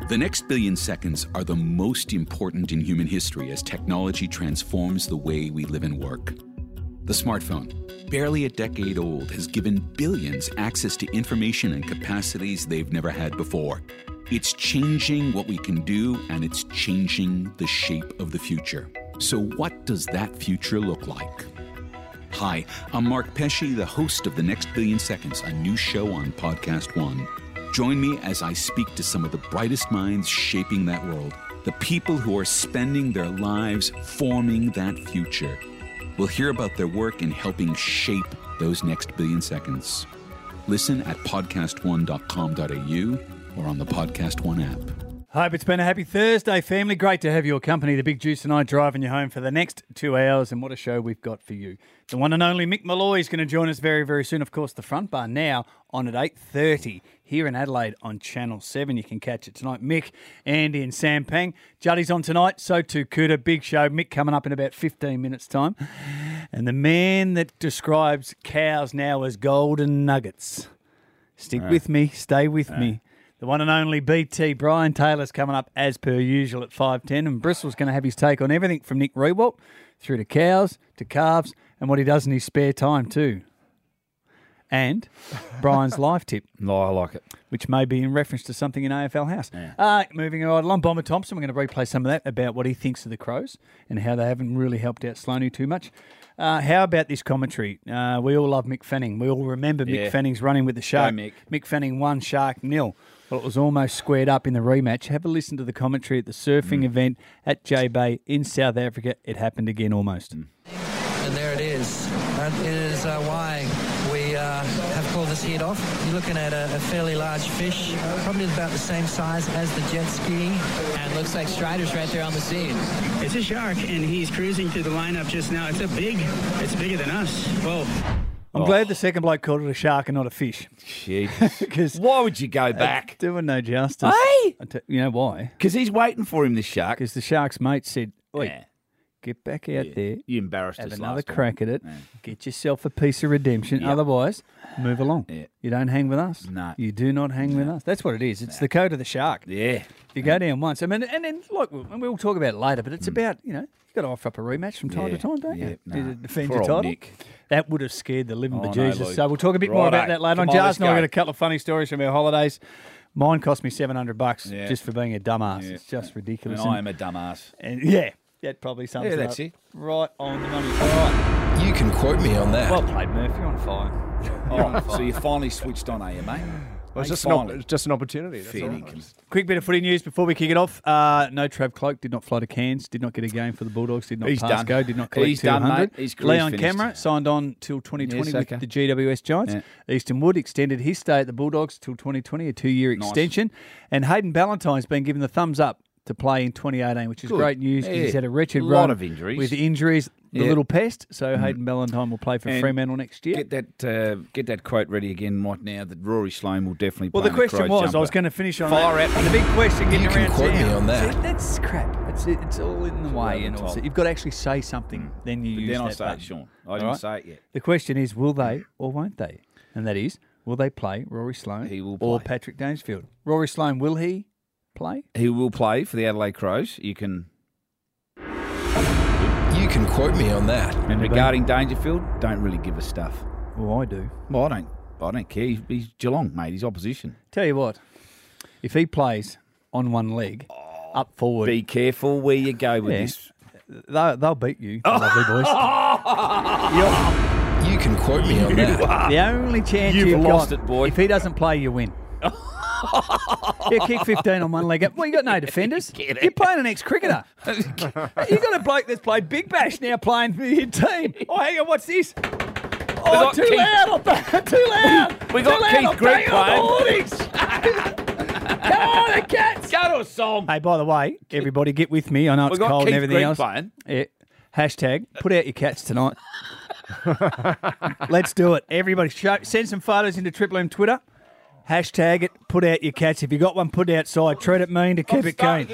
The next billion seconds are the most important in human history as technology transforms the way we live and work. The smartphone, barely a decade old, has given billions access to information and capacities they've never had before. It's changing what we can do, and it's changing the shape of the future. So what does that future look like? Hi, I'm Mark Pesce, the host of The Next Billion Seconds, a new show on Podcast One. Join me as I speak to some of the brightest minds shaping that world, the people who are spending their lives forming that future. We'll hear about their work in helping shape those next billion seconds. Listen at podcastone.com.au or on the Podcast One app. Hope it's been a happy Thursday, family. Great to have your company. The Big Juice and I driving you home for the next 2 hours, and what a show we've got for you. The one and only Mick Malloy is going to join us very, very soon. Of course, the Front Bar now on at 8:30 here in Adelaide on Channel 7. You can catch it tonight. Mick, Andy and Sam Pang. Juddy's on tonight, so too Kuda. Big show. Mick coming up in about 15 minutes' time. And the man that describes cows now as golden nuggets. Stick with me. Stay with me. The one and only BT, Brian Taylor's coming up as per usual at 5:10, and Bristol's going to have his take on everything from Nick Rewalt through to cows, to calves, and what he does in his spare time too. And Brian's live tip. No, I like it. Which may be in reference to something in AFL House. Yeah. Moving right along, Bomber Thompson, we're going to replay some of that about what he thinks of the Crows and how they haven't really helped out Sloaney too much. How about this commentary? We all love Mick Fanning. We all remember Mick Fanning's running with the Shark. Go, Mick. Mick Fanning 1, Shark 0. Well, it was almost squared up in the rematch. Have a listen to the commentary at the surfing event at J-Bay in South Africa. It happened again almost. And there it is. That is why we have called this heat off. You're looking at a fairly large fish, probably about the same size as the jet ski. And looks like Strider's right there on the scene. It's a shark, and he's cruising through the lineup just now. It's bigger than us. Whoa. I'm glad the second bloke called it a shark and not a fish. Because why would you go back? Doing no justice. Hey! You know why? Because he's waiting for him, this shark. Because the shark's mate said, "Oi, get back out there. You embarrassed have us another last crack time. at it. Get yourself a piece of redemption. Otherwise, move along. You don't hang with us. No. You do not hang with us. That's what it is. It's the code of the shark. Yeah. If you go down once, I mean, and then look, we'll talk about it later, but it's about, you've got to offer up a rematch from time to time, don't you? To defend your title. Nick. That would have scared the living bejesus. No, so we'll talk a bit more about that later on. Jars and I got a couple of funny stories from our holidays. Mine cost me $700 just for being a dumbass. Yeah. It's just ridiculous. And I am a dumbass. And that probably sums it up. That's it. Right on the money. All right. You can quote me on that. Well played, Murphy. You're on fire. So you finally switched on, are you, mate? Well, it's just an opportunity. That's all. Quick bit of footy news before we kick it off. No, Trav Cloak did not fly to Cairns, did not get a game for the Bulldogs, did not pass go, did not collect 200. Leon Camera signed on till 2020 with the GWS Giants. Yeah. Easton Wood extended his stay at the Bulldogs till 2020, a 2-year extension. And Hayden Ballantyne's been given the thumbs up to play in 2018, which is great news. Yeah. He's had a wretched run. A lot of injuries. With injuries, the little pest. So Hayden Ballantyne will play for Fremantle next year. Get that quote ready again right now that Rory Sloane will definitely play. Well, the question was, I was going to finish on Fire that. out. The big question getting around quote me on that. See, that's crap. It's all in the way. And also, you've got to actually say something. Then you use then that I say button. it, Sean. I didn't say it yet. The question is, will they or won't they? And that is, will they play Rory Sloane or Patrick Dangerfield? Rory Sloane, will he play? He will play for the Adelaide Crows. You can quote me on that. And regarding Dangerfield, don't really give a stuff. Well, I do. Well, I don't care. He's Geelong, mate. He's opposition. Tell you what, if he plays on one leg, up forward. Be careful where you go with this. They'll beat you, the lovely boys. You can quote me on that. The only chance you've lost got, it, boy. If he doesn't play, you win. Kick 15 on one leg up. Well, you got no defenders. You're playing an ex-cricketer. You got a bloke that's played Big Bash now playing for your team. Oh, hang on, what's this? Oh, too loud! Too loud! We got Keith Greg playing. Come on, the Cats! Go to a song. Hey, by the way, everybody get with me. I know it's cold and everything else. Playing. Yeah. Hashtag, put out your cats tonight. Let's do it. Everybody, send some photos into Triple M Twitter. Hashtag it, put out your cats. If you got one, put it outside. Treat it mean to keep it clean.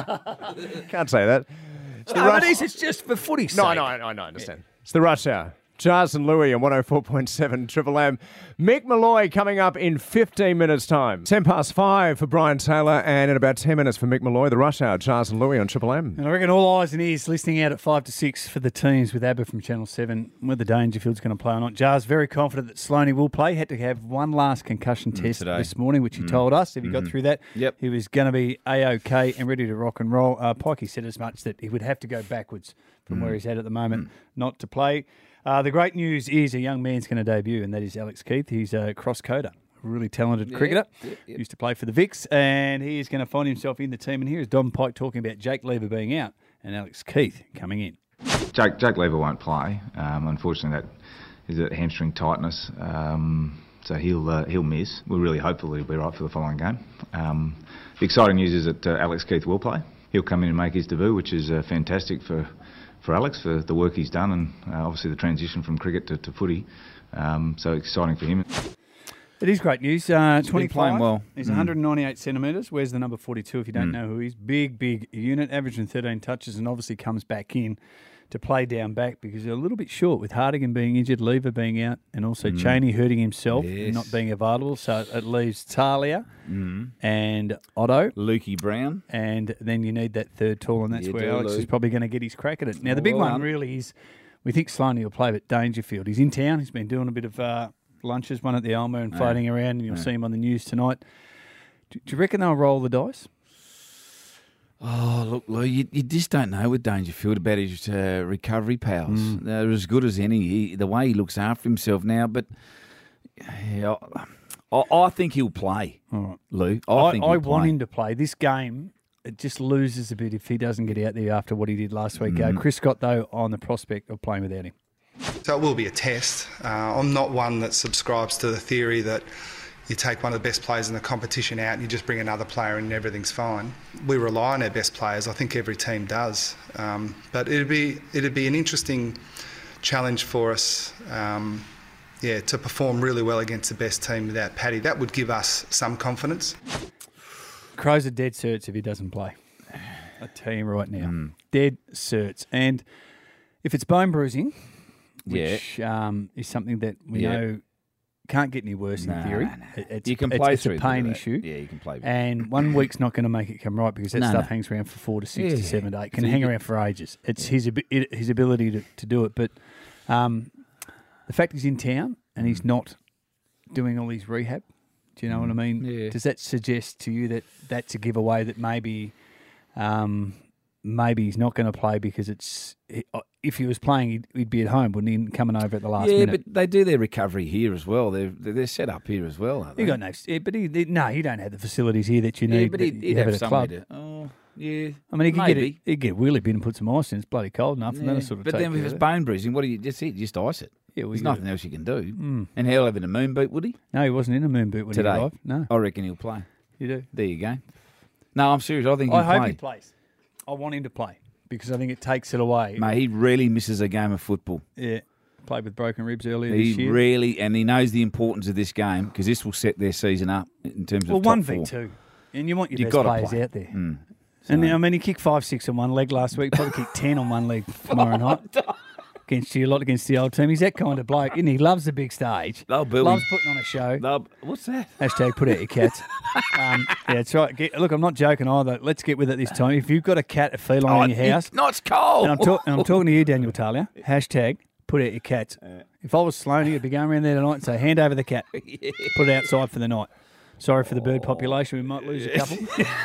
Can't say that. It's just for footy's sake. No, I understand. It's the rush hour. Jars and Louie on 104.7 Triple M. Mick Malloy coming up in 15 minutes' time. 10 past 5 for Brian Taylor, and in about 10 minutes for Mick Malloy, the Rush Hour. Jars and Louie on Triple M. And I reckon all eyes and ears listening out at 5 to 6 for the teams with ABBA from Channel 7, whether Dangerfield's going to play or not. Jars very confident that Sloaney will play. Had to have one last concussion test today. this morning, which he told us. If he got through that, Yep. he was going to be A-OK and ready to rock and roll. Pikey said as much that he would have to go backwards from where he's at the moment not to play. The great news is a young man's going to debut, and that is Alex Keith. He's a cross-coder, a really talented cricketer. Used to play for the Vicks, and he is going to find himself in the team. And here is Don Pike talking about Jake Lever being out and Alex Keith coming in. Jake Lever won't play. Unfortunately, that is a hamstring tightness, so he'll miss. We're really hopeful that he'll be right for the following game. The exciting news is that Alex Keith will play. He'll come in and make his debut, which is fantastic for Alex, for the work he's done, and obviously the transition from cricket to footy. So exciting for him. It is great news. 25. playing well. He's 198 centimetres. Where's the number 42 if you don't know who he is? Big unit, averaging 13 touches, and obviously comes back in to play down back because they're a little bit short with Hardigan being injured, Lever being out, and also Chaney hurting himself and not being available. So it leaves Talia and Otto. Lukey Brown. And then you need that third tall, and that's You where do, Alex Luke. is probably going to get his crack at it. Now, the big one really is, we think Sloaney will play, but Dangerfield. He's in town. He's been doing a bit of lunches, one at the Elmer and floating around, and you'll see him on the news tonight. Do you reckon they'll roll the dice? Oh, look, Lou, you just don't know with Dangerfield about his recovery powers. They're as good as any. The way he looks after himself now, but yeah, I think he'll play, Lou. I think he'll want play. him to play. This game, it just loses a bit if he doesn't get out there after what he did last week. Chris Scott, though, on the prospect of playing without him. So it will be a test. I'm not one that subscribes to the theory that you take one of the best players in the competition out and you just bring another player in and everything's fine. We rely on our best players. I think every team does. But it'd be an interesting challenge for us, to perform really well against the best team without Paddy. That would give us some confidence. Crows are dead certs if he doesn't play. I tell you right now, dead certs. And if it's bone bruising, which is something that we know can't get any worse in theory. You can play it's through a pain that. issue. Yeah, you can play with and 1 week's not going to make it come right because that stuff hangs around for 4 to 6 to 7 to 8. Can hang around for ages. It's his ability to do it. But the fact he's in town and he's not doing all his rehab, do you know what I mean? Yeah. Does that suggest to you that that's a giveaway that maybe he's not going to play because if he was playing, he'd be at home, wouldn't he? Coming over at the last minute. Yeah, but they do their recovery here as well. They're set up here as well, aren't they? You got no, but you don't have the facilities here that you need. Yeah, but he'd have at a club. somebody to. Yeah, I mean, maybe. he'd get a wheelie bin and put some ice in. It's bloody cold enough, and then it sort of. But then if it's bone bruising, what do you just eat? Just ice it. Yeah, There's nothing else you can do. And he'll have in a moon boot, would he? No, he wasn't in a moon boot when Today? he arrived. No, I reckon he'll play. You do. There you go. No, I'm serious. I think he'll I hope play. he plays. I want him to play because I think it takes it away. Mate, he really misses a game of football. Yeah, played with broken ribs earlier this He year. really, and he knows the importance of this game because this will set their season up in terms of top 1v2, and you want your You've best gotta players play. out there. And I mean, he kicked 5-6 on one leg last week. Probably kicked 10 on one leg tomorrow night. Against you, a lot against the old team. He's that kind of bloke, and he loves the big stage. They'll bill loves him. putting on a show. What's that? Hashtag put out your cats. Yeah, that's right. Look, I'm not joking either. Let's get with it this time. If you've got a cat, a feline in your house. It's cold. And I'm talking to you, Daniel Talia. Hashtag put out your cats. If I was Sloaney, I'd be going around there tonight and say, hand over the cat. Put it outside for the night. Sorry for the bird population. We might lose a couple.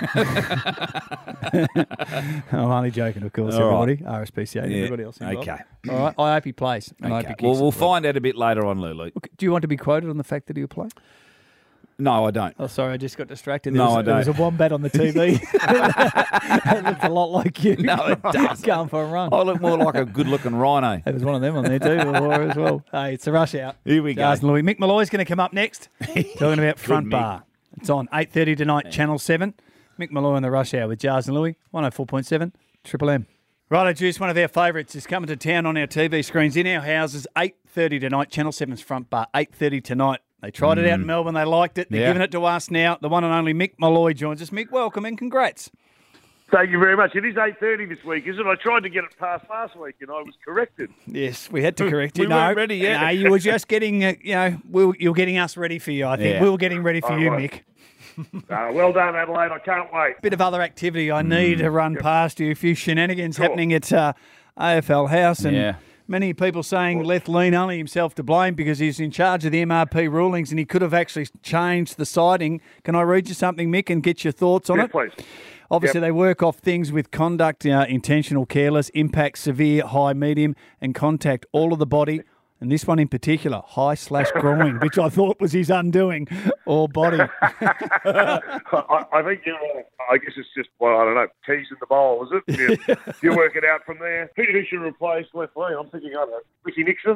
I'm only joking, of course, everybody. RSPCA and everybody else involved. Okay. All right. I hope he plays. And I hope he kicks We'll it. find out a bit later on, Lulu. Do you want to be quoted on the fact that he'll play? No, I don't. Oh, sorry, I just got distracted. No, I There was a wombat on the TV. It looked a lot like you. No, it doesn't. Going for a run. I look more like a good-looking rhino. There was one of them on there too as well. Hey, it's a rush out. Here we go. Jars and Louie. Mick Malloy's going to come up next, talking about Front Mick. Bar. It's on 8:30 tonight, Channel 7. Mick Malloy on the rush hour with Jars and Louie, 104.7 Triple M. Righto, Juice, one of our favourites is coming to town on our TV screens in our houses, 8:30 tonight, Channel 7's Front Bar, 8:30 tonight. They tried it out in Melbourne. They liked it. They're giving it to us now. The one and only Mick Malloy joins us. Mick, welcome and congrats. Thank you very much. It is 8:30 this week, isn't it? I tried to get it past last week and I was corrected. Yes, we had to correct you. We weren't ready yet. No, you were just getting, you're getting us ready for you, I think. Yeah. We were getting ready for you, right. Mick. Well done, Adelaide. I can't wait. Bit of other activity I need to run past you. A few shenanigans happening at AFL House, and many people saying Lethlean only himself to blame because he's in charge of the MRP rulings and he could have actually changed the siding. Can I read you something, Mick, and get your thoughts on it? Please. Obviously, they work off things with conduct, intentional, careless, impact, severe, high, medium, and contact, all of the body. And this one in particular, high/groin, which I thought was his undoing, or body. I think I guess it's just, I don't know, keys in the bowl, is it? You work it out from there. Who should replace Lethlean? I'm thinking, I don't know, Ricky Nixon.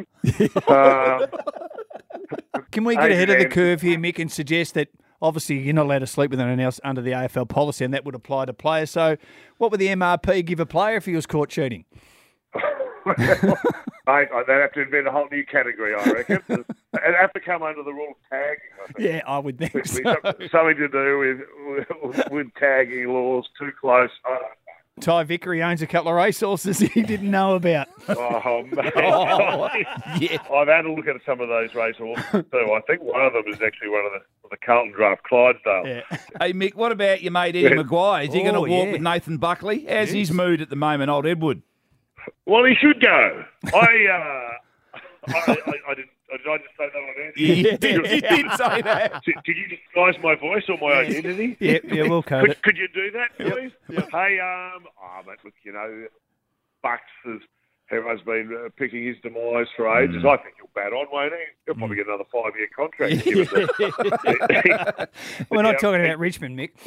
Can we get ahead of the curve here, Mick, and suggest that obviously you're not allowed to sleep with anyone else under the AFL policy, and that would apply to players. So what would the MRP give a player if he was caught cheating? Mate, they'd have to invent a whole new category, I reckon. It'd have to come under the rule of tagging, I think. Yeah, I would think so. Something to do with tagging laws, too close. I don't know. Ty Vickery owns a couple of racehorses he didn't know about. Oh, mate. Yeah. I've had a look at some of those racehorses too. I think one of them is actually one of the Carlton draft, Clydesdale. Yeah. Hey, Mick, what about your mate Eddie Maguire? Is he going to walk with Nathan Buckley? How's his mood at the moment, old Edward? Well, he should go. I didn't. Did I just say that on air? You did say that. Did you disguise my voice or my identity? Yeah, we'll code it. Could you do that, please? Hey, mate, look, Bucks everyone's been picking his demise for ages. I think he'll bat on, won't he? He'll probably get another 5-year contract. We're not talking about Richmond, Mick.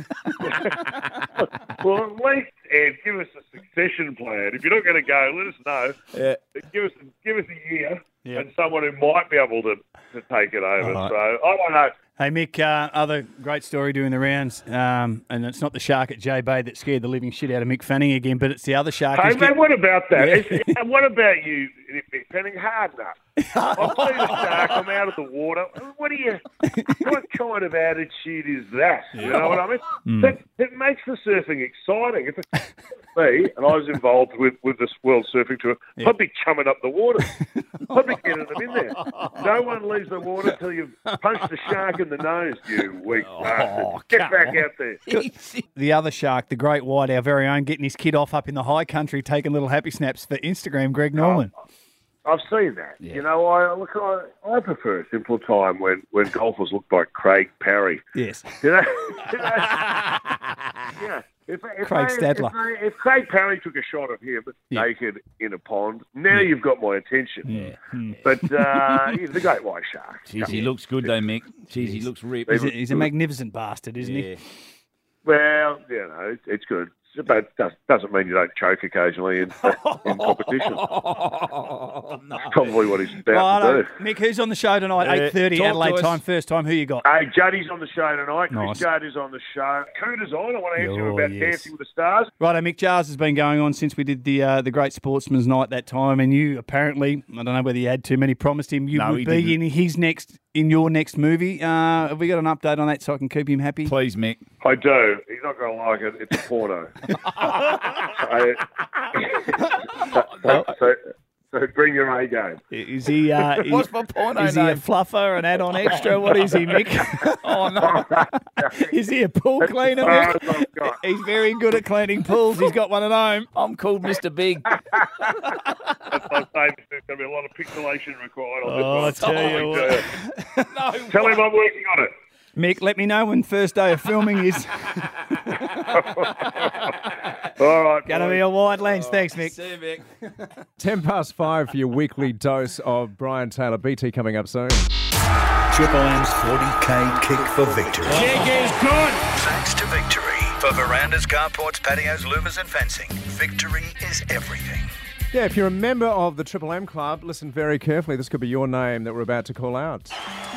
Well, at least, Ed, give us a succession plan. If you're not going to go, let us know. Yeah. Give us a year and someone who might be able to take it over. Right. So, I don't know. Hey, Mick, other great story doing the rounds, and it's not the shark at J Bay that scared the living shit out of Mick Fanning again, but it's the other shark. Hey, man, what about that? Yeah. What about you, Mick Fanning? Hard enough. I've seen a shark, I'm out of the water. What kind of attitude is that? You know what I mean? It makes the surfing exciting. If it's me, and I was involved with this World Surfing Tour, I'd be chumming up the water. I'd be getting them in there. No one leaves the water until you've punched the shark in the nose, you weak bastard. Get back out there. The other shark, the great white, our very own, getting his kid off up in the high country, taking little happy snaps for Instagram, Greg Norman. I've seen that. Yeah. I prefer a simple time when golfers look like Craig Parry. Yes. Yeah. Craig Stadler. If Craig Parry took a shot of him naked in a pond, now you've got my attention. Yeah. But he's the great white shark. Jeez, he looks good though, Mick. Jeez, he looks ripped. He's a magnificent bastard, isn't he? Well, it's good. But doesn't mean you don't choke occasionally in competition. That's probably what he's about to do. Mick, who's on the show tonight? 8:30 Adelaide time, first time. Who you got? Hey, Juddy's on the show tonight. Chris Judd is on the show. Cooter's on. I want to ask you about Dancing with the Stars. Mick Jars has been going on since we did the Great Sportsman's Night that time, and you apparently, I don't know whether you had too many, promised him you would be in your next movie. Have we got an update on that so I can keep him happy? Please, Mick. I do. He's not going to like it. It's a porno. So bring your A game. Is he? What's my porno Is he a fluffer, an add-on extra? What is he, Mick? Oh no! Is he a pool cleaner, Mick? He's very good at cleaning pools. He's got one at home. I'm called Mr. Big. That's what I'm saying. There's going to be a lot of pixelation required on this one. I tell you what. Tell him I'm working on it. Mick, let me know when first day of filming is. All right. Going to be a wide lens. Thanks, Mick. See you, Mick. 5:10 for your weekly dose of Brian Taylor. BT coming up soon. Triple M's 40K kick for victory. Kick is good. Thanks to Victory. For verandas, carports, patios, louvers and fencing, Victory is everything. Yeah, if you're a member of the Triple M Club, listen very carefully. This could be your name that we're about to call out.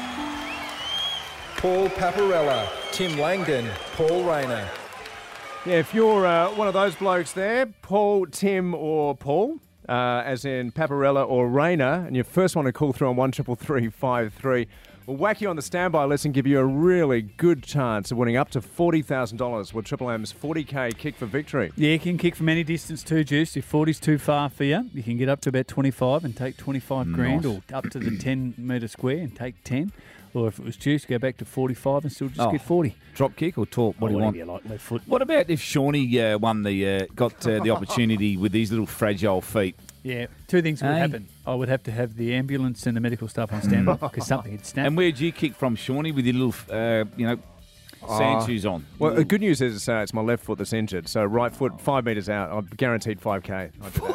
Paul Paparella, Tim Langdon, Paul Rayner. Yeah, if you're one of those blokes there, Paul, Tim or Paul, as in Paparella or Rayner, and you first want to call through on 133353, Well, Wacky on the standby list and give you a really good chance of winning up to $40,000 with Triple M's 40K kick for victory. Yeah, you can kick from any distance too, Juice. If 40's too far for you, you can get up to about 25 and take 25 grand, or up to the 10-metre square and take 10. Or if it was Juice, go back to 45 and still just get 40. Drop kick or talk? What do you want? You like, left foot. What about if Shawnee got the opportunity with these little fragile feet? Yeah, two things would happen. I would have to have the ambulance and the medical staff on standby because something had snapped. And where'd you kick from, Shawnee, with your little, sand shoes on? Well, the good news is it's my left foot that's injured. So right foot, 5 metres out. I'm guaranteed 5K.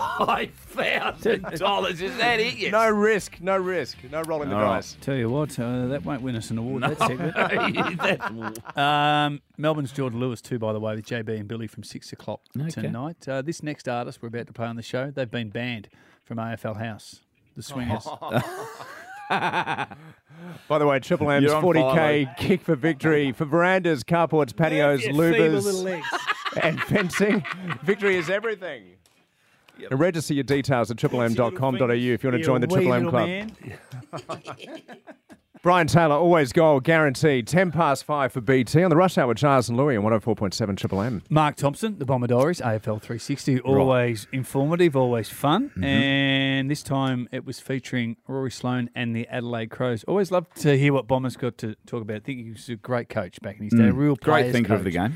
$5,000. Is that it? Yes. No risk. No rolling the dice. Tell you what, that won't win us an award. That segment. Melbourne's Jordan Lewis too, by the way, with JB and Billy from 6 o'clock tonight. This next artist we're about to play on the show, they've been banned from AFL House, the Swingers. By the way, Triple M's 40K kick for victory for verandas, carports, patios, louvers, and fencing. Victory is everything. And register your details at triplem.com.au if you want to join the Triple M Club. Brian Taylor, always goal, guaranteed. 5:10 for BT on the Rush Hour with Charles and Louis on 104.7 Triple M. Mark Thompson, the Bombadores, AFL 360, always informative, always fun. Mm-hmm. And this time it was featuring Rory Sloane and the Adelaide Crows. Always love to hear what Bomber's got to talk about. I think he was a great coach back in his day, a real great thinker coach of the game.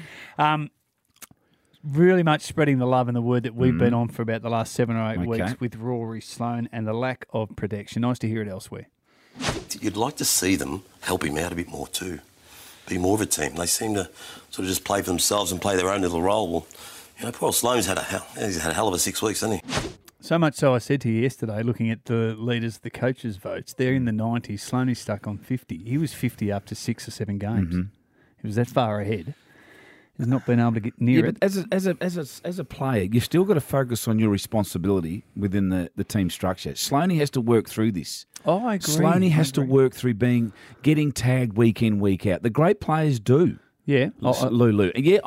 Really much spreading the love and the word that we've been on for about the last 7 or 8 weeks with Rory Sloane and the lack of protection. Nice to hear it elsewhere. You'd like to see them help him out a bit more too, be more of a team. They seem to sort of just play for themselves and play their own little role. Well, poor Sloane's had a hell of a 6 weeks, hasn't he? So much so I said to you yesterday, looking at the leaders, the coaches' votes, they're in the 90s. Sloane is stuck on 50. He was 50 up to 6 or 7 games. Mm-hmm. He was that far ahead. He's not been able to get near it. But as a player, you've still got to focus on your responsibility within the team structure. Sloaney has to work through this. Oh, I agree. Sloaney has to work through getting tagged week in, week out. The great players do. Yeah, Lulu. Yeah,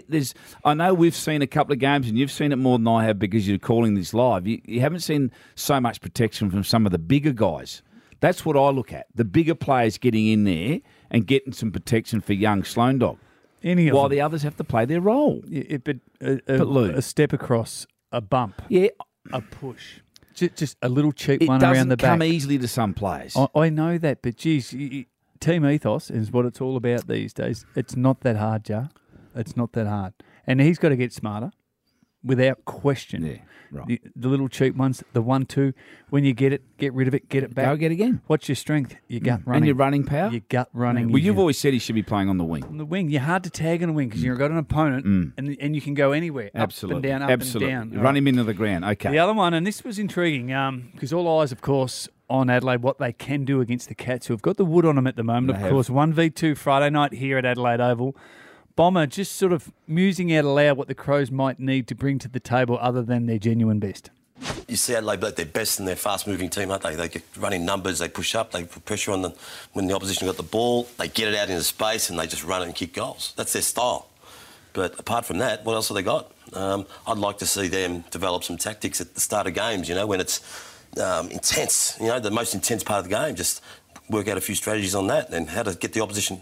I know we've seen a couple of games, and you've seen it more than I have because you're calling this live. You haven't seen so much protection from some of the bigger guys. That's what I look at. The bigger players getting in there and getting some protection for young Sloane Dog. While the others have to play their role. Yeah, but a step across, a bump, a push, just a little cheap one around the back. It doesn't come easily to some players. I know that, but geez, team ethos is what it's all about these days. It's not that hard, Jar. It's not that hard. And he's got to get smarter, without question. Yeah, right. The little cheap ones, the 1-2, when you get it, get rid of it, get it back. Go get again. What's your strength? Your gut running. And your running power? Your gut running. Well, you've always said he should be playing on the wing. On the wing. You're hard to tag on the wing because you've got an opponent and you can go anywhere. Absolutely. Up and down. Run him into the ground. Okay. The other one, and this was intriguing because all eyes, of course, on Adelaide, what they can do against the Cats, who have got the wood on them at the moment. Of course, 1v2 Friday night here at Adelaide Oval. Bomber just sort of musing out aloud what the Crows might need to bring to the table other than their genuine best. You see Adelaide at their best and they're fast-moving team, aren't they? They get running numbers, they push up, they put pressure on them. When the opposition got the ball, they get it out into space and they just run it and kick goals. That's their style. But apart from that, what else have they got? I'd like to see them develop some tactics at the start of games, when it's intense, the most intense part of the game. Just work out a few strategies on that and how to get the opposition,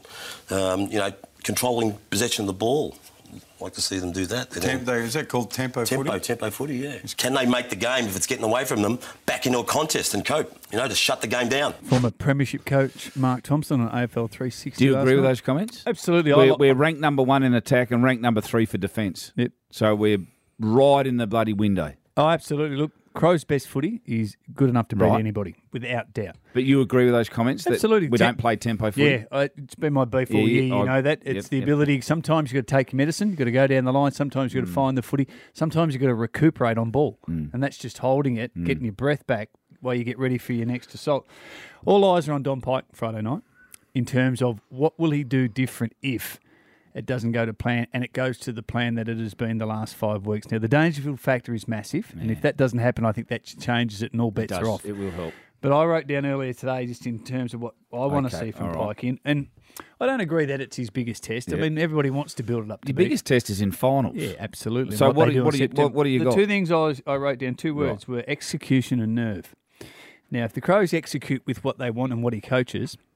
controlling possession of the ball. I'd like to see them do that. Is that called tempo footy? Tempo footy, yeah. Can they make the game, if it's getting away from them, back into a contest and cope, to shut the game down? Former premiership coach Mark Thompson on AFL 360. Do you agree with those comments? Absolutely. We're ranked number 1 in attack and ranked number 3 for defence. Yep. So we're right in the bloody window. Oh, absolutely. Look, Crow's best footy is good enough to beat anybody, without doubt. But you agree with those comments? Absolutely. That we don't play tempo footy? Yeah, it's been my beef all year, you know that. It's the ability, sometimes you've got to take your medicine, you've got to go down the line, sometimes you've got to find the footy, sometimes you've got to recuperate on ball. And that's just holding it, getting your breath back while you get ready for your next assault. All eyes are on Don Pike Friday night in terms of what will he do different if it doesn't go to plan, and it goes to the plan that it has been the last 5 weeks. Now, the Dangerfield factor is massive, and if that doesn't happen, I think that changes it and all bets are off. It will help. But I wrote down earlier today just in terms of what I want to see from Pike. And I don't agree that it's his biggest test. I mean, everybody wants to build it up to Your biggest test is in finals. Yeah, absolutely. So what do you got? The two things I wrote down, 2 words, were execution and nerve. Now, if the Crows execute with what they want and what he coaches,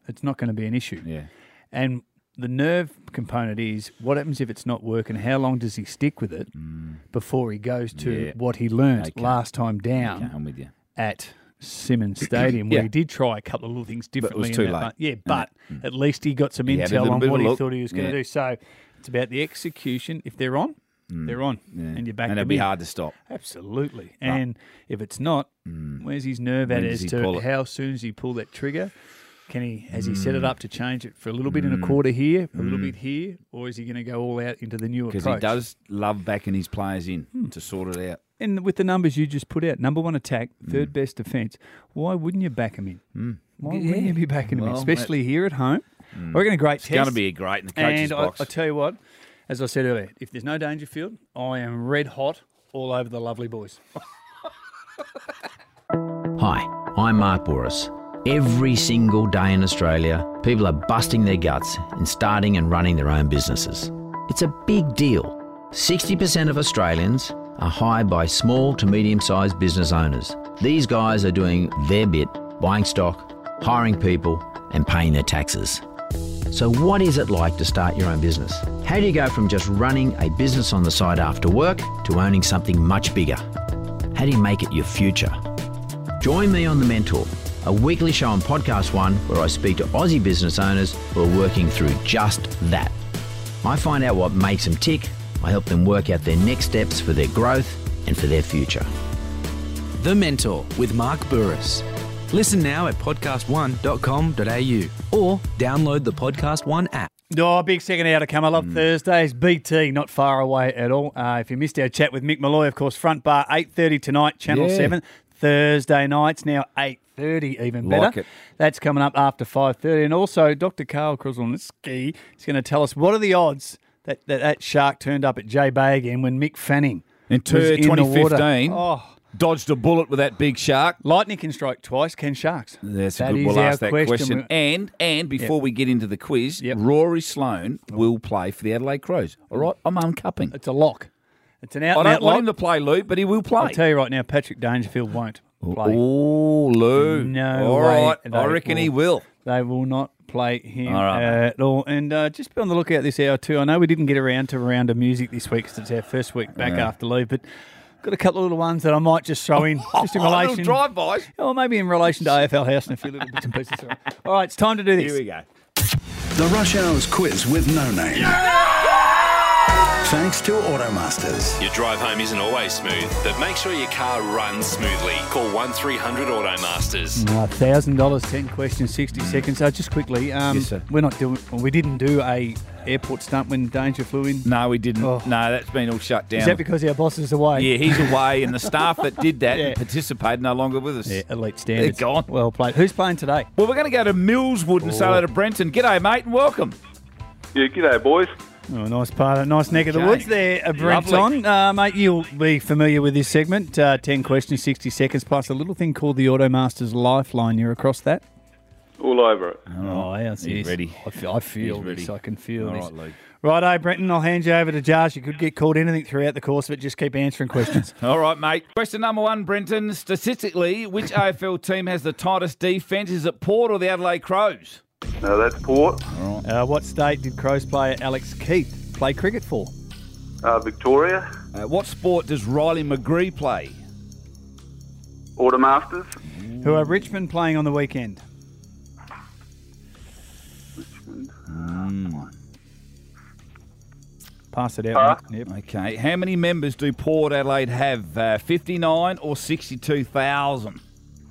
it's not going to be an issue. Yeah. And the nerve component is what happens if it's not working? How long does he stick with it before he goes to what he learned last time down I'm with you. at Simmons Stadium, where he did try a couple of little things differently. But it was too late. Yeah, but at least he got some He had a intel little on bit of what a he look. thought he was going to do. So it's about the execution. If they're on, they're on, and you're back. And it'll be hard to stop. Absolutely. And if it's not, where's his nerve at When as does he to pull it? how soon does he pull that trigger? Has he set it up to change it for a little bit in a quarter here, a little bit here, or is he going to go all out into the new approach? Because he does love backing his players in to sort it out. And with the numbers you just put out, number one attack, third best defence, why wouldn't you back him in? Why wouldn't you be backing him in? Especially here at home. We're going to great test. It's going to be great in the coach's box. I tell you what, as I said earlier, if there's no Dangerfield, I am red hot all over the lovely boys. Hi, I'm Mark Bouris. Every single day in Australia, people are busting their guts in starting and running their own businesses. It's a big deal. 60% of Australians are hired by small to medium-sized business owners. These guys are doing their bit, buying stock, hiring people, and paying their taxes. So what is it like to start your own business? How do you go from just running a business on the side after work to owning something much bigger? How do you make it your future? Join me on The Mentor, a weekly show on Podcast One where I speak to Aussie business owners who are working through just that. I find out what makes them tick. I help them work out their next steps for their growth and for their future. The Mentor with Mark Bouris. Listen now at podcastone.com.au or download the Podcast One app. Oh, big second hour to come. I love Thursdays. BT, not far away at all. If you missed our chat with Mick Malloy, of course, Front Bar, 8:30 tonight, Channel 7. Thursday nights, now 8:30, even better. Like it. That's coming up after 5:30. And also, Dr. Carl Kruszelnicki is going to tell us what are the odds that shark turned up at J Bay again when Mick Fanning In was in the water. 2015, dodged a bullet with that big shark. Lightning can strike twice, can sharks? That's That a good. is We'll our ask that question. And before we get into the quiz, Rory Sloane will play for the Adelaide Crows. All right, I'm uncupping. It's a lock. It's an I out-and-out don't want lock. him to play, Lou, but he will play. I'll tell you right now, Patrick Dangerfield won't play. Oh, Lou. No All way right, they I reckon he will. They will not play him All right, at all. And just be on the lookout this hour too. I know we didn't get around to a round of music this week because it's our first week back after leave, but got a couple of little ones that I might just throw in just in relation. Little drive-bys. Or maybe in relation to AFL House and a few little bits and pieces. All right, it's time to do this. Here we go. The Rush Hours quiz with no name. Thanks to Automasters. Your drive home isn't always smooth, but make sure your car runs smoothly. Call 1300 Automasters. $1,000, 10 questions, 60 seconds. Just quickly, sir. we didn't do a airport stunt when Danger flew in. No, we didn't. No, that's been all shut down. Is that because our boss is away? Yeah, he's away, and the staff that did that and participated no longer with us. Yeah, elite standards. They're gone. Well played. Who's playing today? Well, we're going to go to Millswood and say hello to Brenton. G'day, mate, and welcome. Yeah, g'day, boys. Oh, nice neck of the woods there, Brenton. Mate, you'll be familiar with this segment. 10 questions, 60 seconds, plus a little thing called the Automasters Lifeline. You're across that? All over it. Oh, yes. He's ready. I feel He's ready. this. I can feel All this. right, Luke. Righto, Brenton, I'll hand you over to Jars. You could get called anything throughout the course of it. Just keep answering questions. All right, mate. Question number one, Brenton. Statistically, which AFL team has the tightest defence? Is it Port or the Adelaide Crows? No, that's Port. All right. What state did Crows player Alex Keith play cricket for? Victoria. What sport does Riley McGree play? Automasters. Who are Richmond playing on the weekend? Pass it out, mate. Yep. Okay. How many members do Port Adelaide have? 59 or 62,000?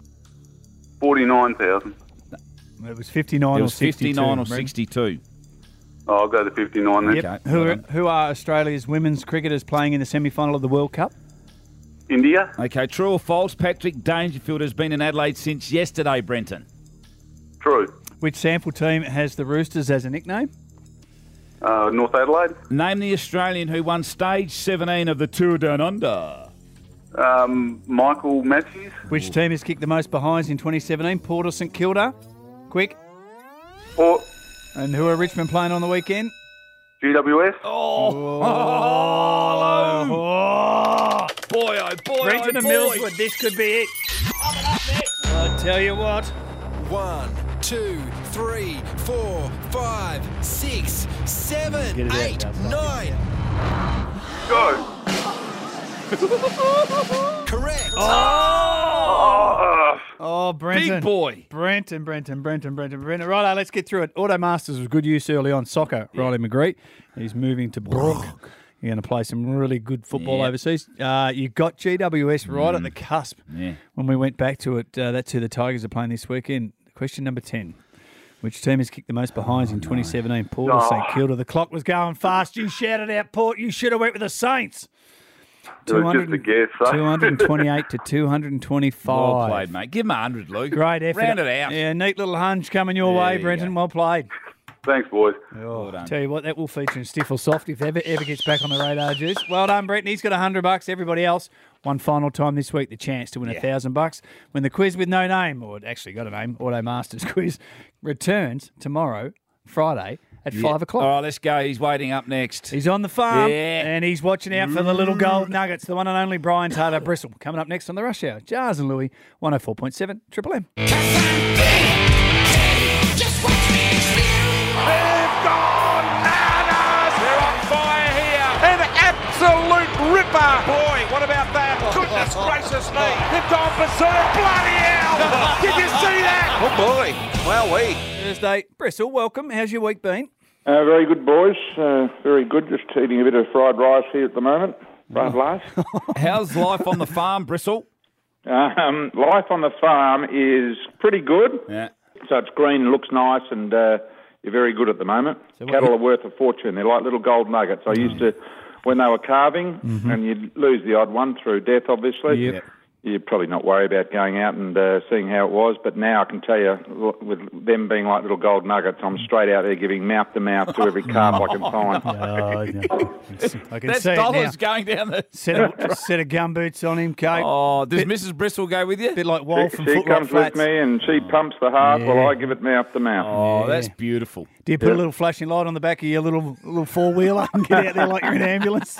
49,000. It was 59 It or was 62. 59 or Brent. 62. Oh, I'll go to 59 then. Yep. Who are Australia's women's cricketers playing in the semi-final of the World Cup? India. Okay, true or false? Patrick Dangerfield has been in Adelaide since yesterday, Brenton. True. Which sample team has the Roosters as a nickname? North Adelaide. Name the Australian who won stage 17 of the Tour Down Under. Michael Matthews. Which team has kicked the most behinds in 2017? Port or St Kilda? Quick. Port. And who are Richmond playing on the weekend? GWS. Boy, oh boy, Brenton and Millswood, this could be it. I tell you what. 1 2, 3, 4, 5, 6, 7, 8, 9. Go. Correct. Oh, Brenton. Big boy. Brenton. Righto, let's get through it. Automasters was good use early on. Soccer, Riley McGree. He's moving to Brook. You're going to play some really good football overseas. You got GWS right at the cusp when we went back to it. That's who the Tigers are playing this weekend. Question number 10. Which team has kicked the most behinds in 2017? Port or St Kilda? The clock was going fast. You shouted out, Port. You should have went with the Saints. It was just a guess. 228 to 225. Well played, mate. Give him 100, Luke. Great effort. Round it out. Yeah, neat little hunch coming your way, Brenton. Well played. Thanks, boys. Well done. Tell you what, that will feature in Stiff or Soft if ever gets back on the radar, Juice. Well done, Brenton. He's got $100. Everybody else, one final time this week, the chance to win $1,000 when the quiz with no name, or it actually got a name, Auto Masters quiz, returns tomorrow, Friday, at 5 o'clock. All right, let's go. He's waiting up next. He's on the farm, and he's watching out for the little gold nuggets, the one and only Brian Tarter Bristle. Coming up next on the Rush Hour, Jars and Louie, 104.7 Triple M. They've gone bananas! They're on fire here! An absolute ripper! Boy, what about that? Goodness gracious me! They've gone berserk! Bloody hell! Did you see that? Oh, boy. Wowee. Thursday. Bristle, welcome. How's your week been? Very good, boys. Very good. Just eating a bit of fried rice here at the moment. Fried rice. How's life on the farm, Bristle? Life on the farm is pretty good. Yeah. So it's green, looks nice, and you're very good at the moment. Cattle are worth a fortune. They're like little gold nuggets. I used to, when they were calving, and you'd lose the odd one through death, obviously. You're probably not worried about going out and seeing how it was, but now I can tell you, with them being like little gold nuggets, I'm straight out there giving mouth-to-mouth to every calf I can find. I can That's see dollars it now. going down the... Set of gumboots on him, Kate. Oh, does Mrs. Bristle go with you? Bit like Wall from She Foot Rock comes Flats. with me and she pumps the heart while I give it mouth-to-mouth. Oh, that's beautiful. Do you put a little flashing light on the back of your little four-wheeler and get out there like you're in an ambulance?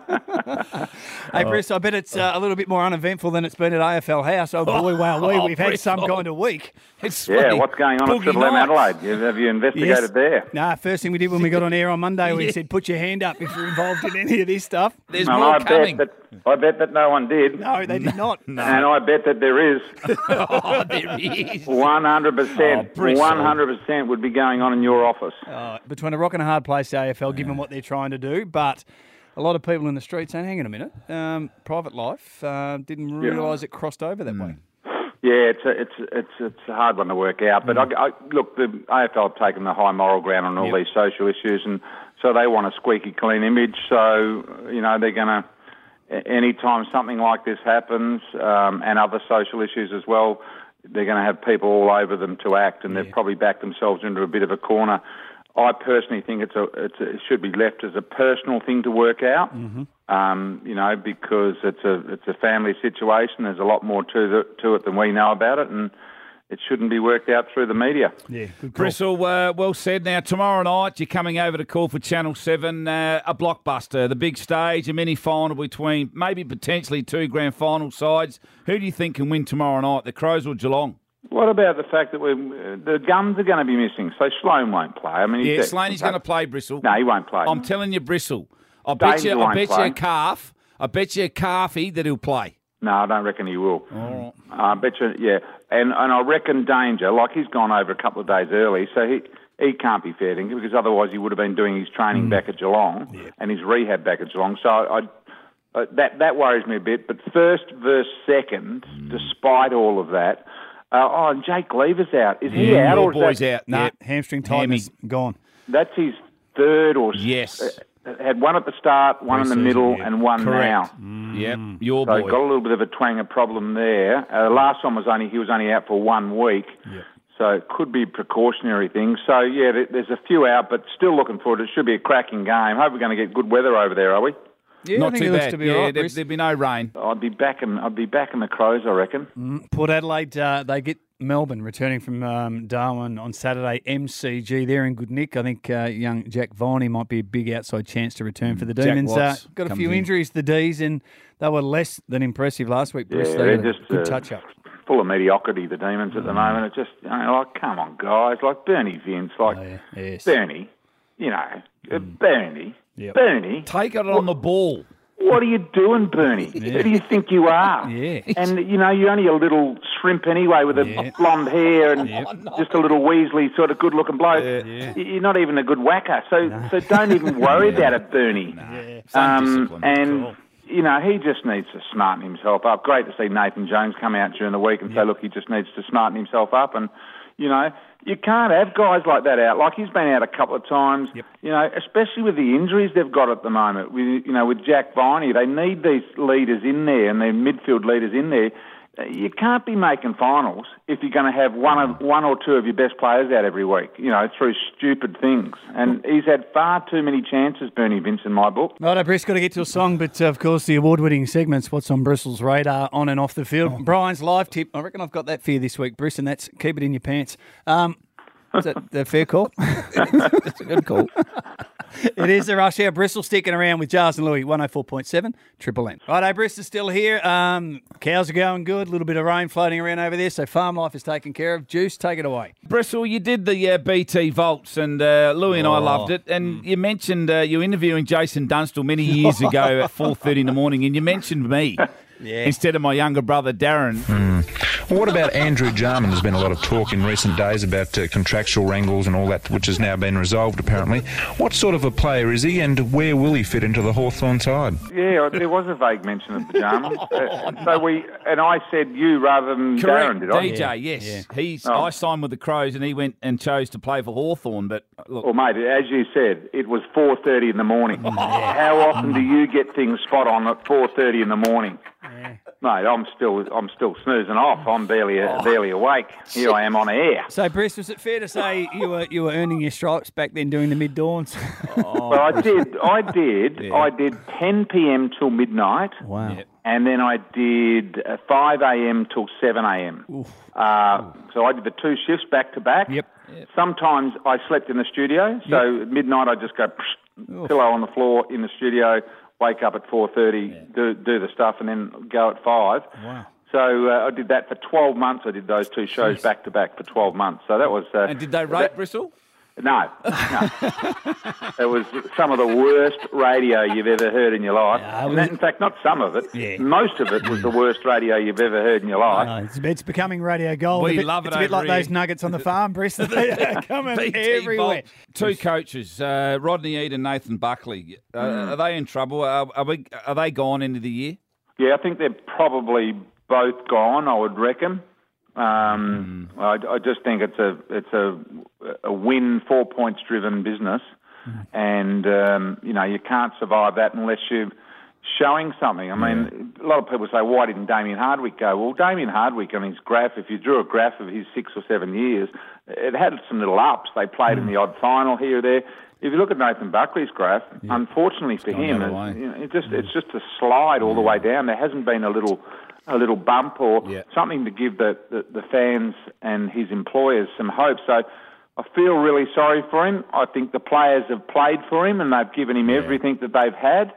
Hey, Briss, I bet it's a little bit more uneventful than it's been at AFL House. Oh, boy, wow, we've had some kind of week. It's what's going on at Triple M Adelaide? Have you investigated there? Nah, first thing we did when we got on air on Monday, we said, put your hand up if you're involved in any of this stuff. There's more coming. I bet that no one did. No, they did not. And I bet that there is. Oh, there is. 100%. 100% would be going on in your office. Between a rock and a hard place, AFL, given what they're trying to do, but a lot of people in the street saying, hang on a minute, private life, didn't realise it crossed over that way. Yeah, it's a hard one to work out. But look, the AFL have taken the high moral ground on all these social issues, and so they want a squeaky clean image. So, they're going to, anytime something like this happens, and other social issues as well, they're going to have people all over them to act, and they've probably backed themselves into a bit of a corner. I personally think it should be left as a personal thing to work out, because it's a family situation. There's a lot more to it than we know about it, and it shouldn't be worked out through the media. Yeah, good call. Bristle, well said. Now, tomorrow night, you're coming over to call for Channel 7, a blockbuster, the big stage, a mini-final between maybe potentially two grand final sides. Who do you think can win tomorrow night, the Crows or Geelong? What about the fact that the Gums are going to be missing, so Sloane won't play? I mean, Sloane's going to play, Bristle. No, he won't play. I'm telling you, Bristle. I bet you a calfie that he'll play. No, I don't reckon he will. Oh. I bet you, yeah. And I reckon Danger, like he's gone over a couple of days early, so he can't be fair dinkum, because otherwise he would have been doing his training back at Geelong and his rehab back at Geelong. So that worries me a bit. But first versus second, despite all of that, and Jake Lever's out. Is he out? Your boy's out. No, hamstring tightness, gone. That's his third or... Yes. Had one at the start, one in the middle, and one Correct. now. Yep, your so boy. Got a little bit of a twang of problem there. Last one he was only out for 1 week. Yep. So it could be a precautionary thing. So, yeah, there's a few out, but still looking forward. It should be a cracking game. Hope we're going to get good weather over there, are we? Yeah, Not I think too it looks bad. to be all right, there'd be no rain. I'd be back in the Crows, I reckon. Port Adelaide, they get Melbourne returning from Darwin on Saturday. MCG, they're in good nick. I think young Jack Viney might be a big outside chance to return for the Demons. Got a few injuries, the D's, and they were less than impressive last week, Bruce. Yeah, they they're just good touch-up. full of mediocrity, the Demons at the moment. It's just, like, come on, guys, like Bernie Vince, like Bernie, Bernie, Bernie. Take it on the ball. What are you doing, Bernie? Who do you think you are? And, you're only a little shrimp anyway with a blonde hair and just a little Weasley sort of good-looking bloke. You're not even a good whacker, so don't even worry about it, Bernie. He just needs to smarten himself up. Great to see Nathan Jones come out during the week and say, look, he just needs to smarten himself up. And, you can't have guys like that out. Like, he's been out a couple of times, especially with the injuries they've got at the moment. With Jack Viney, they need these leaders in there and their midfield leaders in there. You can't be making finals if you're going to have one or two of your best players out every week, through stupid things. And he's had far too many chances, Bernie Vince, in my book. Righto, Briss, got to get to a song, but of course the award-winning segment's what's on Bristol's radar on and off the field. Brian's live tip, I reckon I've got that for you this week, Briss, and that's keep it in your pants. Is that a fair call? It's a good call. It is the rush hour. Bristol sticking around with Giles and Louis, 104.7 Triple M. Righto, Briss is still here. Cows are going good. A little bit of rain floating around over there, so farm life is taken care of. Juice, take it away. Bristol, you did the BT Vaults, and Louis and I loved it. And you mentioned you were interviewing Jason Dunstall many years ago at 4:30 in the morning, and you mentioned me. Instead of my younger brother, Darren. Well, what about Andrew Jarman? There's been a lot of talk in recent days about contractual wrangles and all that, which has now been resolved, apparently. What sort of a player is he, and where will he fit into the Hawthorn side? Yeah, there was a vague mention of the Jarman. I said you rather than Correct. Darren, did I? DJ, yes. I signed with the Crows, and he went and chose to play for Hawthorn. But look, well, mate, as you said, it was 4:30 in the morning. How often do you get things spot on at 4:30 in the morning? Mate, I'm still snoozing off. I'm barely awake. Here I am on air. So, Briss, was it fair to say you were earning your stripes back then doing the mid-dawns? Well, I did. Yeah. I did 10 p.m. till midnight. Wow. Yep. And then I did 5 a.m. till 7 a.m. So I did the two shifts back to back. Yep. Sometimes I slept in the studio. So at midnight I just go pillow on the floor in the studio. Wake up at 4:30, do the stuff, and then go at 5. Wow. So I did that for 12 months. I did those two shows back to back for 12 months. So that was. And did they rate Bristol? No. It was some of the worst radio you've ever heard in your life. In fact, not some of it. Yeah. Most of it was the worst radio you've ever heard in your life. It's becoming radio gold. We love it. It's a bit like those nuggets on the farm, Briss. They're coming everywhere. Two coaches, Rodney Eade and Nathan Buckley. Are they in trouble? Are they gone into the year? Yeah, I think they're probably both gone, I would reckon. I just think it's a win, 4 points driven business, and you can't survive that unless you're showing something. I mean, a lot of people say, why didn't Damien Hardwick go? Well, Damien Hardwick on his graph, if you drew a graph of his 6 or 7 years, it had some little ups. They played in the odd final here or there. If you look at Nathan Buckley's graph, unfortunately for him, it's just a slide all the way down. There hasn't been a little bump or something to give the fans and his employers some hope. So I feel really sorry for him. I think the players have played for him and they've given him everything that they've had.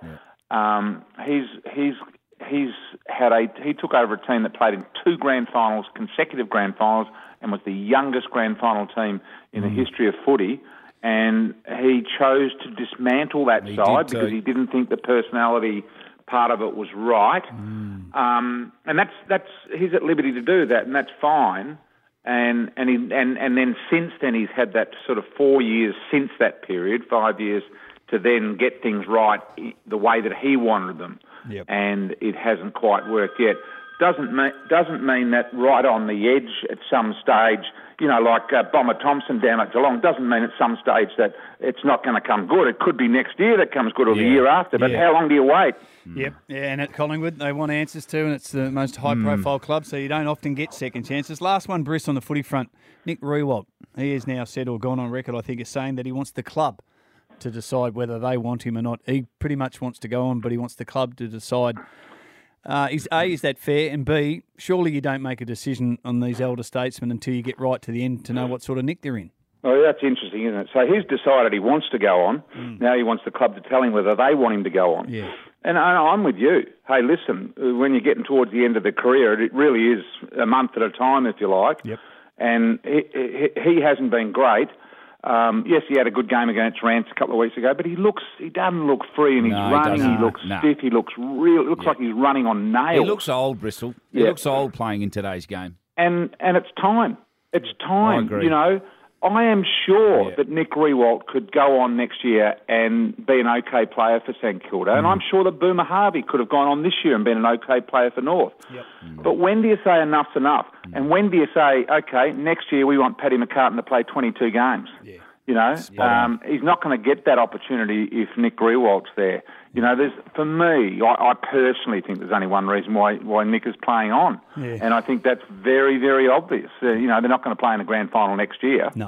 He took over a team that played in 2 grand finals, consecutive grand finals, and was the youngest grand final team in the history of footy. And he chose to dismantle that side because he didn't think the personality part of it was right. And that's he's at liberty to do that, and that's fine. And then since then he's had that sort of 4 years since that period, 5 years, to then get things right the way that he wanted them. And it hasn't quite worked yet. Doesn't mean that right on the edge at some stage, like Bomber Thompson down at Geelong, doesn't mean at some stage that it's not going to come good. It could be next year that comes good or the year after, but how long do you wait? And at Collingwood, they want answers too, and it's the most high-profile club, so you don't often get second chances. Last one, Briss, on the footy front, Nick Riewoldt. He has now said, or gone on record, I think, as saying that he wants the club to decide whether they want him or not. He pretty much wants to go on, but he wants the club to decide. Is that fair? And B, surely you don't make a decision on these elder statesmen until you get right to the end to know what sort of nick they're in. Oh, that's interesting, isn't it? So he's decided he wants to go on. Now he wants the club to tell him whether they want him to go on. And I'm with you. Hey, listen, when you're getting towards the end of the career, it really is a month at a time, if you like. Yep. And he hasn't been great. Yes, he had a good game against Rance a couple of weeks ago, but he doesn't look free, and he's running. He looks stiff. He looks real. It looks like he's running on nails. He looks old, Bristol. He looks old playing in today's game. And it's time. It's time. I agree. You know, I am sure that Nick Riewoldt could go on next year and be an okay player for St Kilda. And I'm sure that Boomer Harvey could have gone on this year and been an okay player for North. But when do you say enough's enough? And when do you say, okay, next year we want Paddy McCartan to play 22 games? You know, he's not going to get that opportunity if Nick Riewoldt's there. You know, for me, I personally think there's only one reason why Nick is playing on. And I think that's very, very obvious. You know, they're not going to play in the grand final next year. No.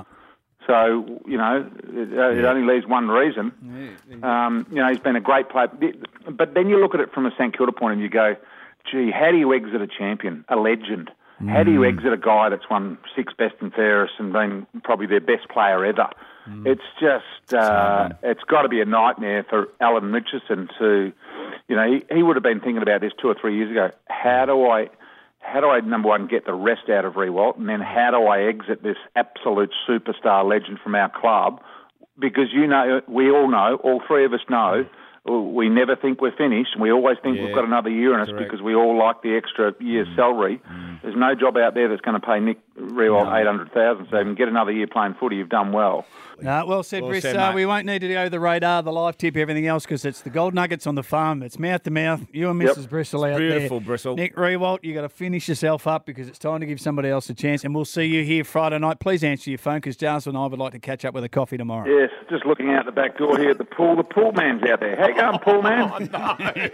So, you know, it only leaves one reason. You know, he's been a great player. But then you look at it from a St Kilda point of view, you go, gee, how do you exit a champion, a legend? How do you exit a guy that's won 6 best and fairest and been probably their best player ever? It's just, it's got to be a nightmare for Alan Richardson to, you know, he would have been thinking about this 2 or 3 years ago. How do I, number one, get the rest out of Riewoldt, and then how do I exit this absolute superstar legend from our club? Because, you know, we all know, all three of us know, we never think we're finished, and we always think we've got another year in us because we all like the extra year's salary. There's no job out there that's going to pay Nick Riewoldt $800,000, so if you can get another year playing footy, you've done well. Well said, Briss. We won't need to go the radar, the live tip, everything else, because it's the Gold Nuggets on the farm. It's mouth to mouth. You and Mrs. Bristol out there. Beautiful, Bristol. Nick Riewoldt, you got to finish yourself up because it's time to give somebody else a chance. And we'll see you here Friday night. Please answer your phone because Giles and I would like to catch up with a coffee tomorrow. Yes, just looking out the back door here at the pool. The pool man's out there. How you going, pool man? Oh, no.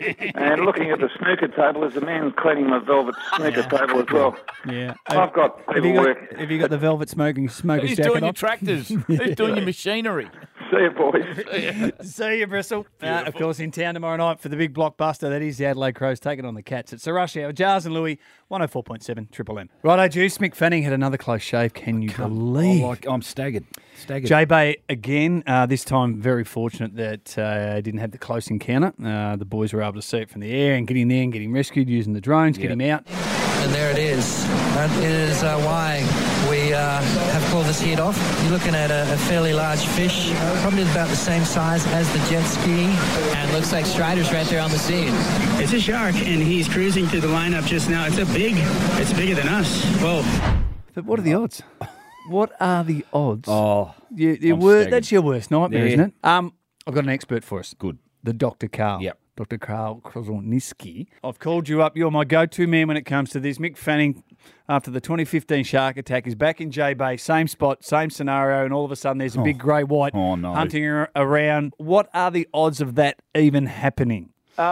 And looking at the snooker table, there's a man cleaning the velvet snooker table as well. Yeah. I've got people work. Have you got the velvet smoker's Who's jacket doing your on? tractors? Who's doing your machinery? See you, boys. See you, Bristol. Of course, in town tomorrow night for the big blockbuster. That is the Adelaide Crows taking on the Cats. It's the rush hour. Jars and Louis, 104.7 Triple M. Righto, Juice. Mick Fanning had another close shave. Can you believe? I'm staggered. J-Bay again, this time very fortunate that didn't have the close encounter. The boys were able to see it from the air and get in there and get him rescued using the drones, get him out. And there it is. That is why we have called this head off. You're looking at a fairly large fish, probably about the same size as the jet ski. And looks like Strider's right there on the scene. It's a shark, and he's cruising through the lineup just now. It's bigger than us. Whoa. But what are the odds? What are the odds? Oh, that's your worst nightmare, isn't it? I've got an expert for us. Good. The Dr. Carl. Yep. Dr. Carl Krasniewski. I've called you up. You're my go-to man when it comes to this. Mick Fanning, after the 2015 shark attack, is back in J-Bay, same spot, same scenario, and all of a sudden there's a big grey white hunting around. What are the odds of that even happening?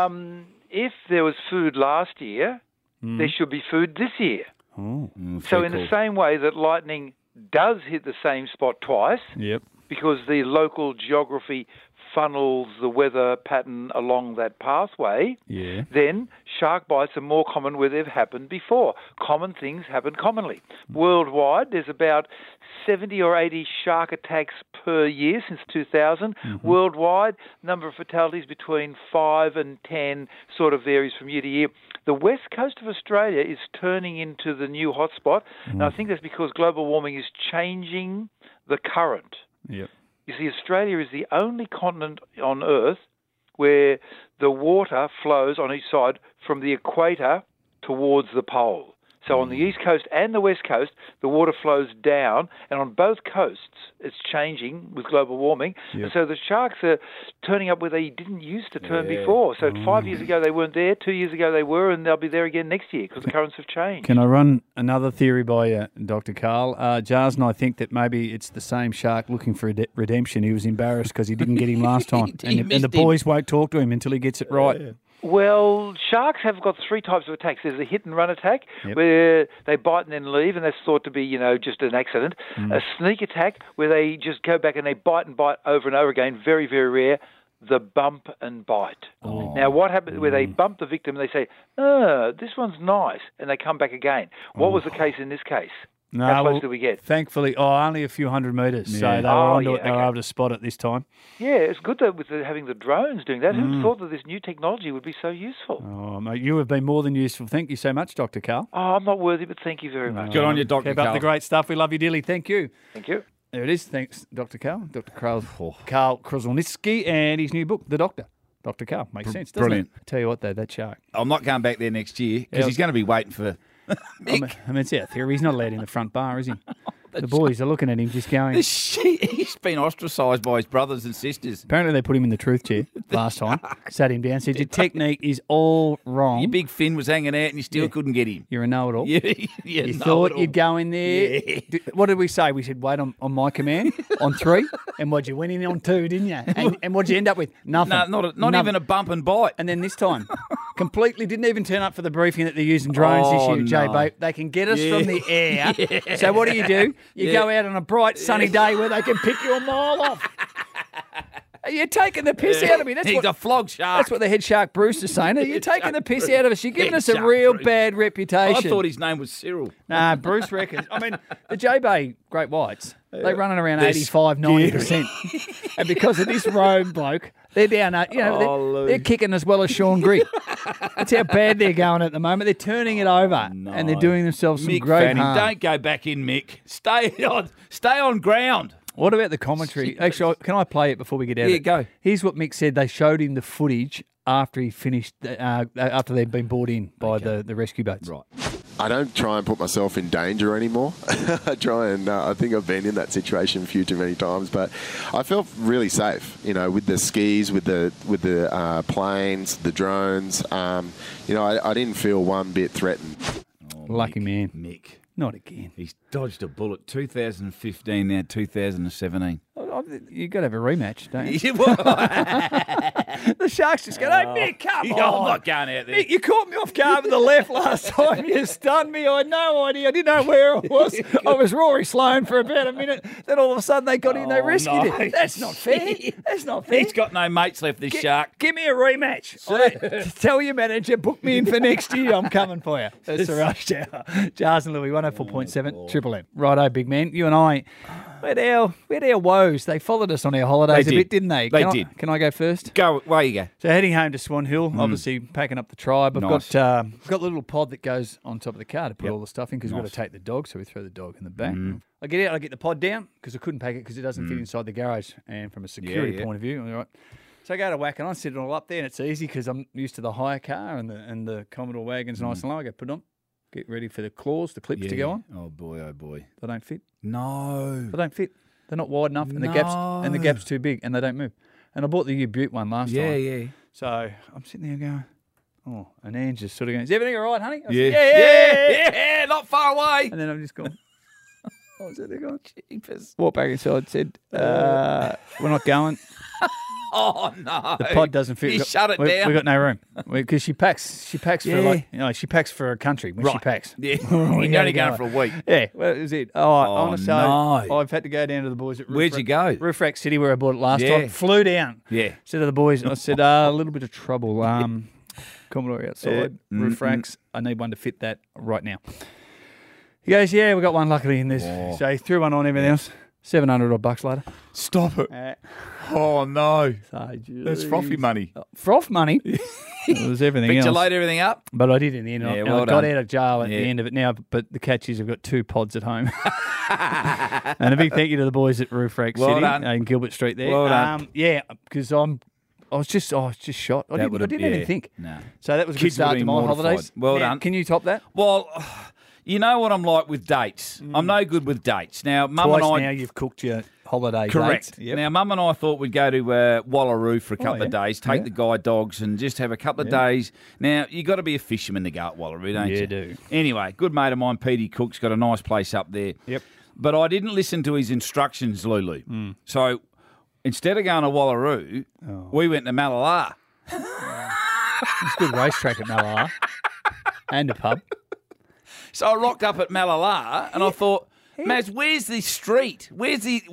If there was food last year, there should be food this year. So in the same way that lightning does hit the same spot twice, because the local geography funnels the weather pattern along that pathway, then shark bites are more common where they've happened before. Common things happen commonly. Worldwide, there's about 70 or 80 shark attacks per year since 2000. Worldwide, number of fatalities between 5 and 10 sort of varies from year to year. The west coast of Australia is turning into the new hotspot, and I think that's because global warming is changing the current. You see, Australia is the only continent on Earth where the water flows on each side from the equator towards the pole. So on the east coast and the west coast, the water flows down, and on both coasts, it's changing with global warming. And so the sharks are turning up where they didn't used to turn before. So 5 years ago, they weren't there. 2 years ago, they were, and they'll be there again next year because the currents have changed. Can I run another theory by you, Dr. Carl? Jars and I think that maybe it's the same shark looking for redemption. He was embarrassed because he didn't get him last time, and the boys won't talk to him until he gets it right. Well, sharks have got 3 types of attacks. There's a hit-and-run attack, where they bite and then leave, and that's thought to be, just an accident. A sneak attack, where they just go back and they bite and bite over and over again, very, very rare. The bump and bite. Now, what happens where they bump the victim and they say, this one's nice, and they come back again. What was the case in this case? No, How close well, did we get? Thankfully, only a few hundred metres. So they were onto it. They were able to spot it this time. Yeah, it's good though with having the drones doing that. Who thought that this new technology would be so useful? Oh, mate, you have been more than useful. Thank you so much, Dr. Carl. Oh, I'm not worthy, but thank you very much. Good on you, Dr. Keep Carl. up the great stuff. We love you dearly. Thank you. Thank you. There it is. Thanks, Dr. Carl. Dr. Carl Krasnolnitsky and his new book, The Doctor. Dr. Carl. Makes sense, doesn't Brilliant. it? Tell you what, though, that shark. I'm not going back there next year because he's going to be waiting for Mick. I mean, it's our theory. He's not allowed in the front bar, is he? The boys are looking at him just going... He's been ostracised by his brothers and sisters. Apparently they put him in the truth chair last time. Sat him down, said, your technique is all wrong. Your big fin was hanging out and you still couldn't get him. You're a know-it-all. You thought you'd go in there. Yeah. What did we say? We said, wait on my command on 3. And you went in on 2, didn't you? And what'd you end up with? Nothing. No, not even a bump and bite. And then this time, completely didn't even turn up for the briefing that they're using drones this year, J-Bo. They can get us from the air. Yeah. So what do? You go out on a bright, sunny day where they can pick you a mile off. You're taking the piss out of me. He's a flog shark. That's what the head shark Bruce is saying. You're taking the piss out of us. You're giving us a real bad reputation. I thought his name was Cyril. Nah, Bruce reckons. I mean, the J-Bay Great Whites, they're running around 85, 90%. And because of this road bloke, they're down, they're kicking as well as Sean Grigg. That's how bad they're going at the moment. They're turning it over and they're doing themselves some Mick great Fanning, harm. don't go back in, Mick. Stay on ground. What about the commentary? Actually, can I play it before we get out? Yeah, go. Here's what Mick said. They showed him the footage after he finished, after they'd been brought in by the rescue boats. Right. I don't try and put myself in danger anymore. I try and I think I've been in that situation a few too many times, but I felt really safe. With the skis, with the planes, the drones. I didn't feel one bit threatened. Lucky man, Mick. Not again. He's dodged a bullet. 2015, now 2017. You've got to have a rematch, don't you? Yeah, the Sharks just go, hey, Mick, come on. I'm not going out there. Mick, you caught me off guard with the left last time. You stunned me. I had no idea. I didn't know where I was. I was Rory Sloane for about a minute. Then all of a sudden they got him. They rescued him. That's not fair. That's not fair. He's got no mates left, this shark. Give me a rematch. Tell your manager, book me in for next year. I'm coming for you. That's the Rush Hour. Jars and Louie, 104.7 Triple M. Righto, big man. You and I, we had our woes. They folled us on our holidays a bit, didn't they? They did. Can I go first? Go. Where you go? So heading home to Swan Hill, obviously packing up the tribe. I've got a little pod that goes on top of the car to put all the stuff in because we've got to take the dog, so we throw the dog in the back. I get out, I get the pod down because I couldn't pack it because it doesn't fit inside the garage, and from a security point of view, all right. So I go to whack it on, sit it all up there, and it's easy because I'm used to the hire car and the Commodore wagon's nice and low. I go put it on, get ready for the claws, the clips to go on. Oh boy, They don't fit. No, they don't fit. They're not wide enough, and the gap's too big, and they don't move. And I bought the U-Butte one last time. Yeah. So I'm sitting there going, oh, and Anne's just sort of going, is everything all right, honey? I said, yeah, not far away. And then I'm just going, what was it? They're going, jeepers. Walked back inside, said, we're not going. Oh no! The pod doesn't fit. You shut it down. We got no room because she packs for she packs for a country when she packs. Yeah, you're only going for a week. Yeah, well, that was it. Honestly, I've had to go down to the boys at Where'd you go? Roof Rack City, where I bought it last time. Flew down. Yeah. Said to the boys, I said, a little bit of trouble. Commodore outside, roof racks. I need one to fit that right now. He goes, yeah, we got one luckily in this. Oh. So he threw one on everything else. $700 later. Stop it. Oh, no. That's frothy money. Froth money? It was everything else. Picked you laid everything up? But I did in the end. Yeah, I well got done. out of jail at the end of it now, but the catch is I've got 2 pods at home. And a big thank you to the boys at Roof Rack City in Gilbert Street there. Well done. Yeah, because I was just shot. I didn't even think. No. So that was a good start to my holidays. Well done. Can you top that? Well, you know what I'm like with dates. I'm no good with dates. Now, Mum and I... now you've cooked your holiday Correct. dates. Yep. Now, Mum and I thought we'd go to Wallaroo for a couple of days, take the guide dogs and just have a couple of days. Now, you got to be a fisherman to go at Wallaroo, don't you? You do. Anyway, good mate of mine, Petey Cook's got a nice place up there. Yep. But I didn't listen to his instructions, Lulu. So instead of going to Wallaroo, we went to Malala. It's a good racetrack at Malala and a pub. So I rocked up at Malala and I thought, Maz, where's the street? Where's the...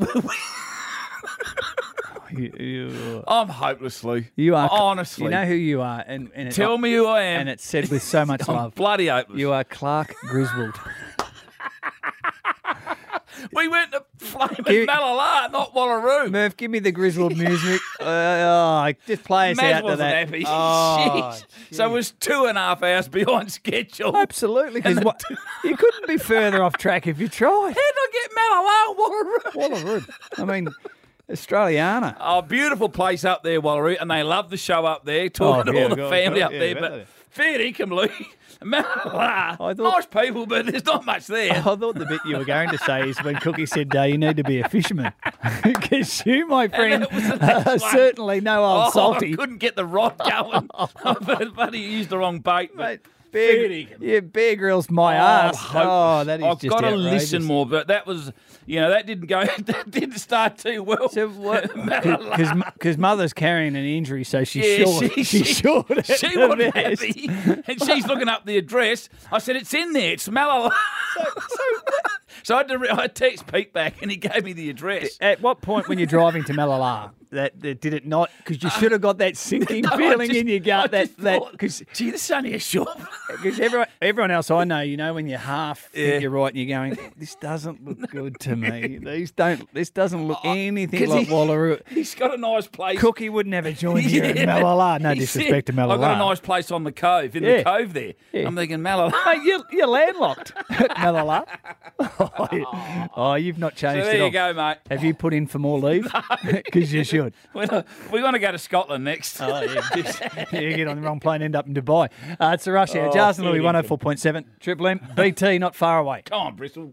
I'm hopeless, Lou. You are. Honestly. You know who you are. And Tell me who I am. And it's said with so much I'm love. bloody hopeless. You are Clark Griswold. We went to flaming Malala, not Wallaroo. Murph, give me the Griswold music. Just play us Maz out to wasn't that. happy. Oh, Shit. So it was 2.5 hours behind schedule. absolutely. Because you couldn't be further off track if you tried. How did I get Malala, Wallaroo? Wallaroo. I mean, Australiana. Oh, beautiful place up there, Wallaroo, and they love the show up there, talking to all the family up there. But fair income, Lee. Malala, nice people, but there's not much there. I thought the bit you were going to say is when Cookie said, you need to be a fisherman. Because you, my friend, are certainly no old salty. I couldn't get the rod going. But he used the wrong bait. But Bear Grylls my ass. That is I've just got to outrageous. listen more, but that was, that didn't go, that didn't start too well. So what? Because mother's carrying an injury, so she's short. She short. She wasn't happy, and she's looking up the address. I said, "It's in there. It's Malala." So I had to text Pete back, and he gave me the address. At what point when you're driving to Malala, that did it not? Because you should have got that sinking feeling in your gut. Because gee, this is only a short. Because everyone else I know, when you half think you're right, and you're going, this doesn't look good to me. This doesn't look anything like Wallaroo. He's got a nice place. Cookie would never join you in Malala. No disrespect to Malala. I've got a nice place on the cove, the cove there. Yeah. I'm thinking Malala. Mate, you're landlocked at Malala. You've not changed so there you go, mate. Have you put in for more leave? Because you should. We're going to go to Scotland next. Oh, yeah. You get on the wrong plane, end up in Dubai. It's the Rush Hour. Jars and Louis, 104.7. Triple M. BT, not far away. Come on, Bristol.